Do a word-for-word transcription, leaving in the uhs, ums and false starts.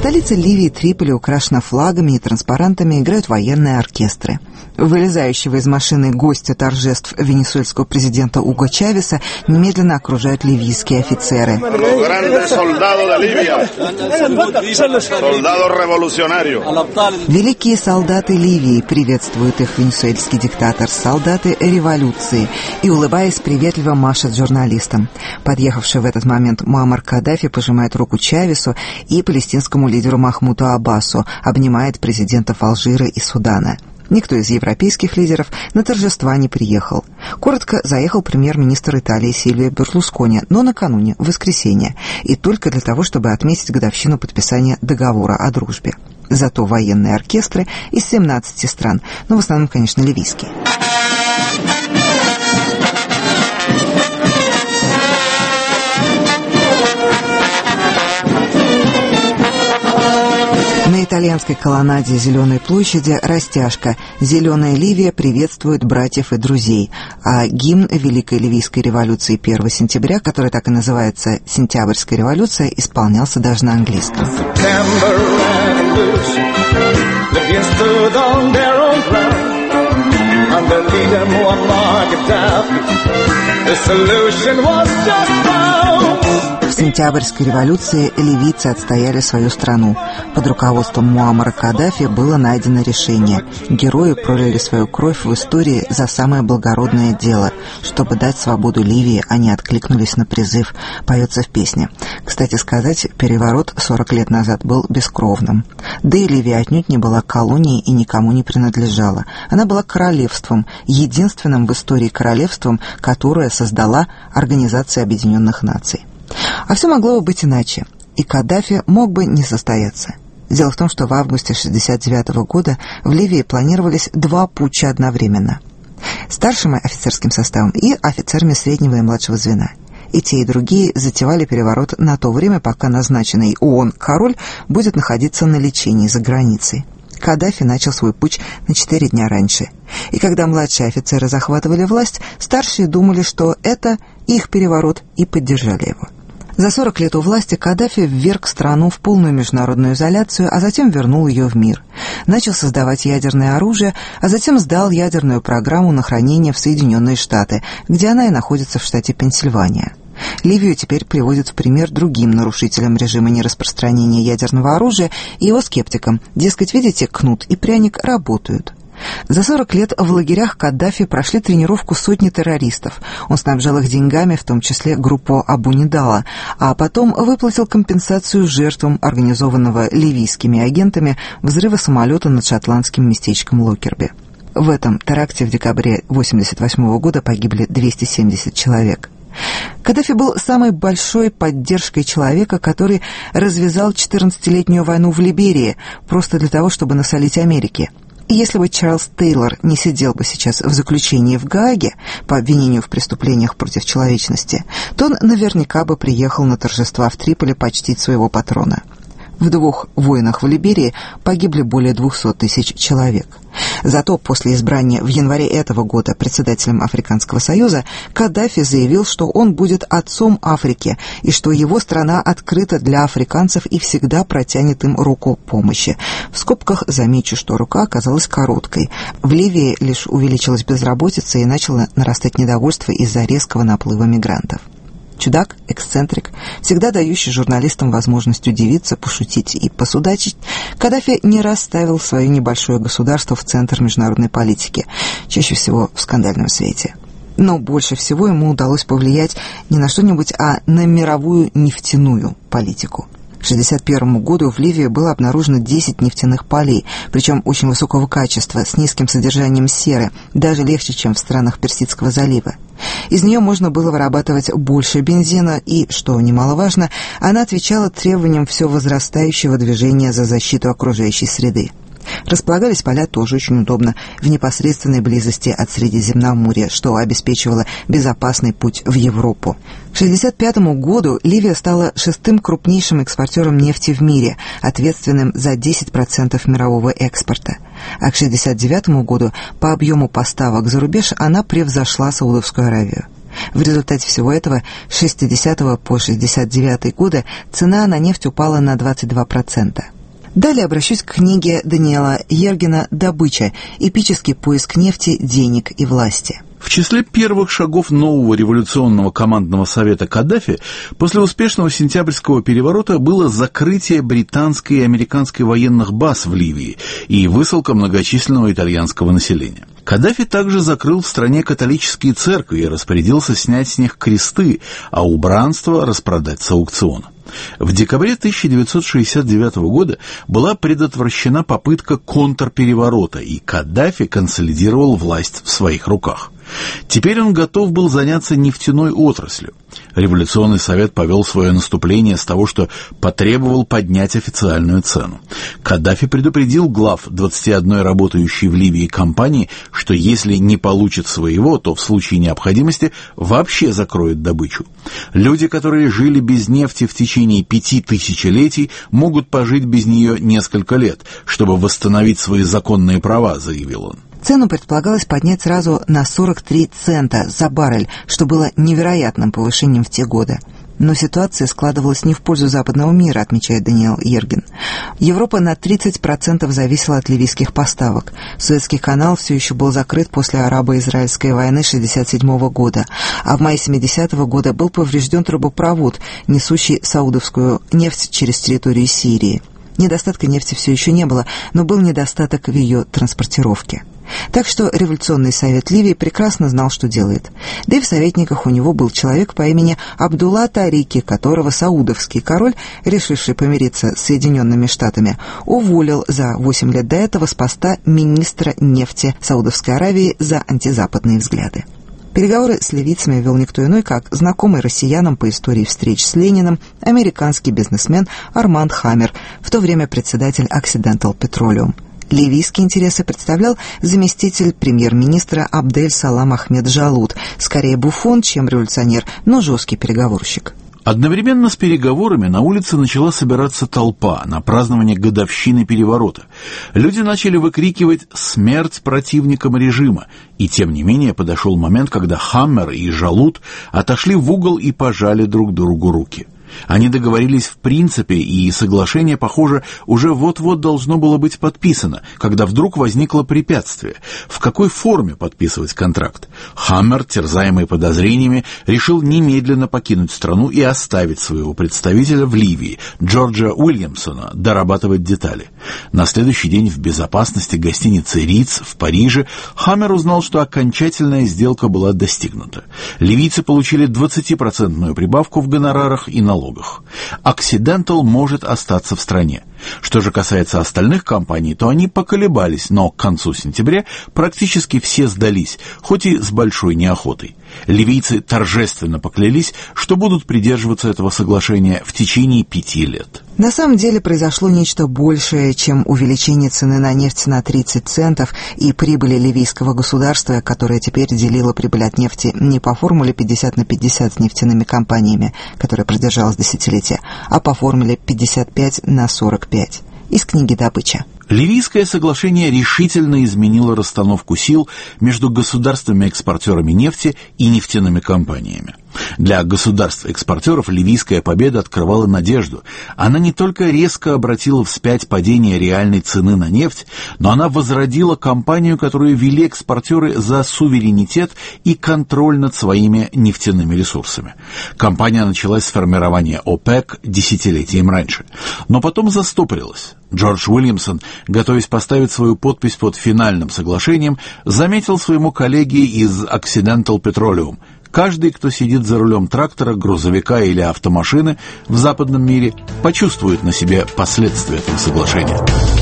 Столица Ливии, Триполи, украшена флагами и транспарантами, играют военные оркестры. Вылезающего из машины гостя торжеств венесуэльского президента Уго Чавеса немедленно окружают ливийские офицеры. Великие солдаты Ливии, приветствует их венесуэльский диктатор, солдаты революции, и, улыбаясь, приветливо машет журналистам. Подъехавший в этот момент Муаммар Каддафи пожимает руку Чавесу и палестинскому лидеру Махмуду Аббасу, обнимает президентов Алжира и Судана. Никто из европейских лидеров на торжества не приехал. Коротко заехал премьер-министр Италии Сильвио Берлускони, но накануне, в воскресенье, и только для того, чтобы отметить годовщину подписания договора о дружбе. Зато военные оркестры из семнадцати стран, но в основном, конечно, ливийские. На итальянской колоннаде Зеленой площади растяжка «Зеленая Ливия приветствует братьев и друзей», а гимн Великой Ливийской революции первого сентября, который так и называется «Сентябрьская революция», исполнялся даже на английском. В Сентябрьской революции ливийцы отстояли свою страну. Под руководством Муаммара Каддафи было найдено решение. Герои пролили свою кровь в истории за самое благородное дело. Чтобы дать свободу Ливии, они откликнулись на призыв. Поется в песне. Кстати сказать, переворот сорок лет назад был бескровным. Да и Ливия отнюдь не была колонией и никому не принадлежала. Она была королевством, единственным в истории королевством, которое создала Организация Объединенных Наций. А все могло бы быть иначе, и Каддафи мог бы не состояться. Дело в том, что в августе шестьдесят девятого года в Ливии планировались два путча одновременно. Старшим офицерским составом и офицерами среднего и младшего звена. И те, и другие затевали переворот на то время, пока назначенный ООН король будет находиться на лечении за границей. Каддафи начал свой путч на четыре дня раньше. И когда младшие офицеры захватывали власть, старшие думали, что это их переворот, и поддержали его. За сорок лет у власти Каддафи вверг страну в полную международную изоляцию, а затем вернул ее в мир. Начал создавать ядерное оружие, а затем сдал ядерную программу на хранение в Соединенные Штаты, где она и находится в штате Пенсильвания. Ливию теперь приводят в пример другим нарушителям режима нераспространения ядерного оружия и его скептикам. Дескать, видите, кнут и пряник работают. За сорок лет в лагерях Каддафи прошли тренировку сотни террористов. Он снабжал их деньгами, в том числе группу Абу-Нидала, а потом выплатил компенсацию жертвам организованного ливийскими агентами взрыва самолета над шотландским местечком Локерби. В этом теракте в декабре восемьдесят восьмого года погибли двести семьдесят человек. Каддафи был самой большой поддержкой человека, который развязал четырнадцатилетнюю войну в Либерии просто для того, чтобы насолить Америке. И если бы Чарльз Тейлор не сидел бы сейчас в заключении в Гааге по обвинению в преступлениях против человечности, то он наверняка бы приехал на торжества в Триполи почтить своего патрона. В двух войнах в Либерии погибли более двухсот тысяч человек. Зато после избрания в январе этого года председателем Африканского союза Каддафи заявил, что он будет отцом Африки и что его страна открыта для африканцев и всегда протянет им руку помощи. В скобках замечу, что рука оказалась короткой. В Ливии лишь увеличилась безработица и начало нарастать недовольство из-за резкого наплыва мигрантов. Чудак, эксцентрик, всегда дающий журналистам возможность удивиться, пошутить и посудачить, Каддафи не раз ставил свое небольшое государство в центр международной политики, чаще всего в скандальном свете. Но больше всего ему удалось повлиять не на что-нибудь, а на мировую нефтяную политику. К шестьдесят первому году в Ливии было обнаружено десять нефтяных полей, причем очень высокого качества, с низким содержанием серы, даже легче, чем в странах Персидского залива. Из нее можно было вырабатывать больше бензина, и, что немаловажно, она отвечала требованиям все возрастающего движения за защиту окружающей среды. Располагались поля тоже очень удобно, в непосредственной близости от Средиземноморья, что обеспечивало безопасный путь в Европу. К шестьдесят пятому году Ливия стала шестым крупнейшим экспортером нефти в мире, ответственным за десять процентов мирового экспорта. А к шестьдесят девятому году по объему поставок за рубеж она превзошла Саудовскую Аравию. В результате всего этого с шестидесятого по шестьдесят девятый годы цена на нефть упала на двадцать два процента. Далее обращусь к книге Даниэла Йергена «Добыча. Эпический поиск нефти, денег и власти». В числе первых шагов нового революционного командного совета Каддафи после успешного сентябрьского переворота было закрытие британской и американской военных баз в Ливии и высылка многочисленного итальянского населения. Каддафи также закрыл в стране католические церкви и распорядился снять с них кресты, а убранство распродать с аукциона. В декабре тысяча девятьсот шестьдесят девятого года была предотвращена попытка контрпереворота, и Каддафи консолидировал власть в своих руках. Теперь он готов был заняться нефтяной отраслью. Революционный совет повел свое наступление с того, что потребовал поднять официальную цену. Каддафи предупредил глав двадцати одной работающей в Ливии компании, что если не получит своего, то в случае необходимости вообще закроет добычу. Люди, которые жили без нефти в течение пяти тысячелетий, могут пожить без нее несколько лет, чтобы восстановить свои законные права, заявил он. Цену предполагалось поднять сразу на сорок три цента за баррель, что было невероятным повышением в те годы. Но ситуация складывалась не в пользу западного мира, отмечает Даниэл Йерген. Европа на тридцать процентов зависела от ливийских поставок. Суэцкий канал все еще был закрыт после арабо-израильской войны шестьдесят седьмого года, а в мае семидесятого года был поврежден трубопровод, несущий саудовскую нефть через территорию Сирии. Недостатка нефти все еще не было, но был недостаток в ее транспортировке. Так что революционный совет Ливии прекрасно знал, что делает. Да и в советниках у него был человек по имени Абдулла Тарики, которого саудовский король, решивший помириться с Соединенными Штатами, уволил за восемь лет до этого с поста министра нефти Саудовской Аравии за антизападные взгляды. Переговоры с ливийцами вел никто иной, как знакомый россиянам по истории встреч с Лениным американский бизнесмен Арманд Хаммер, в то время председатель Occidental Petroleum. Ливийские интересы представлял заместитель премьер-министра Абдель-Салам Ахмед Джалут, скорее буфон, чем революционер, но жесткий переговорщик. Одновременно с переговорами на улице начала собираться толпа на празднование годовщины переворота. Люди начали выкрикивать «Смерть противникам режима!», и тем не менее подошел момент, когда Хаммер и Джалут отошли в угол и пожали друг другу руки. Они договорились в принципе, и соглашение, похоже, уже вот-вот должно было быть подписано, когда вдруг возникло препятствие. В какой форме подписывать контракт? Хаммер, терзаемый подозрениями, решил немедленно покинуть страну и оставить своего представителя в Ливии, Джорджа Уильямсона, дорабатывать детали. На следующий день в безопасности гостиницы «Риц» в Париже Хаммер узнал, что окончательная сделка была достигнута. Ливийцы получили двадцатипроцентную прибавку в гонорарах и налогах. Occidental может остаться в стране. Что же касается остальных компаний, то они поколебались, но к концу сентября практически все сдались, хоть и с большой неохотой. Ливийцы торжественно поклялись, что будут придерживаться этого соглашения в течение пяти лет. На самом деле произошло нечто большее, чем увеличение цены на нефть на тридцать центов и прибыли ливийского государства, которое теперь делило прибыль от нефти не по формуле пятьдесят на пятьдесят с нефтяными компаниями, которая продержалась десятилетия, а по формуле пятьдесят пять на сорок пять. Из книги «Добыча». Ливийское соглашение решительно изменило расстановку сил между государствами-экспортерами нефти и нефтяными компаниями. Для государств-экспортеров ливийская победа открывала надежду. Она не только резко обратила вспять падение реальной цены на нефть, но она возродила кампанию, которую вели экспортеры за суверенитет и контроль над своими нефтяными ресурсами. Кампания началась с формирования ОПЕК десятилетием раньше, но потом застопорилась. Джордж Уильямсон, готовясь поставить свою подпись под финальным соглашением, заметил своему коллеге из Occidental Petroleum: каждый, кто сидит за рулем трактора, грузовика или автомашины в западном мире, почувствует на себе последствия этого соглашения.